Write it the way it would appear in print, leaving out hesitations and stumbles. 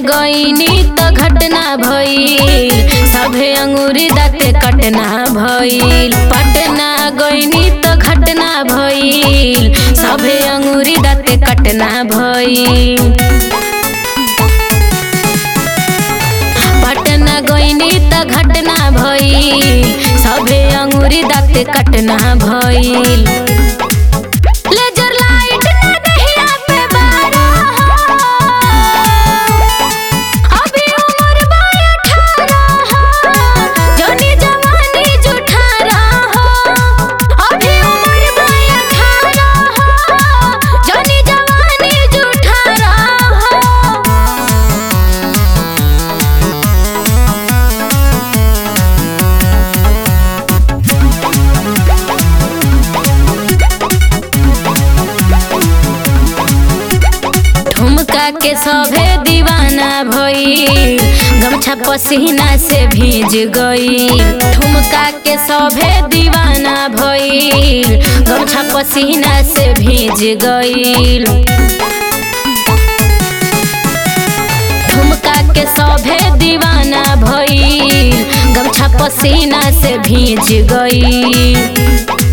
गईनी त घटना भइल, सभे अंगूरी दाते कटना भइल। पटना गईनी त घटना भइल, सभे अंगूरी दाते कटना भइल। पटना गईनी त घटना भइल, सभे अंगूरी दाते कटना भइल। लेजर लाइट ना दहिया पे बारा हो, अभी उम्र बा 18 हो, जनी जवानी जुठारा हो। अभी उम्र बा 18 हो, जनी जवानी जुठारा हो। ठुमका के सभे दीवाना भइल, गमछा पसीना से भीज गईल। ठुमका के सभे दीवाना भइल, गमछा पसीना से भीज गईल। ठुमका के सभे दीवाना भइल, गमछा पसीना से भीज गईल।